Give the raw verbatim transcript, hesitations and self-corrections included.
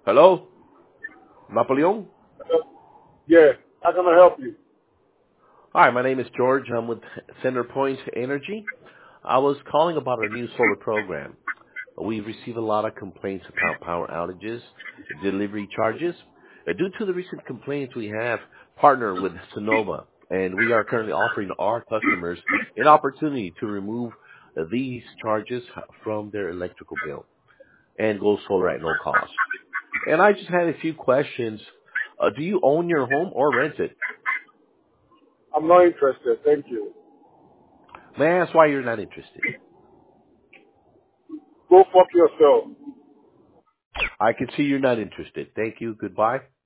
Hello? Napoleon? Yeah, how can I help you? Hi, my name is George. I'm with CenterPoint Energy. I was calling about our new solar program. We receive a lot of complaints about power outages, delivery charges. Uh, Due to the recent complaints, we have partnered with Sonova, and we are currently offering our customers an opportunity to remove uh, these charges from their electrical bill and go solar at no cost. And I just had a few questions. Uh, do you own your home or rent it? I'm not interested, thank you. May I ask why you're not interested? Go fuck yourself. I can see you're not interested. Thank you. Goodbye.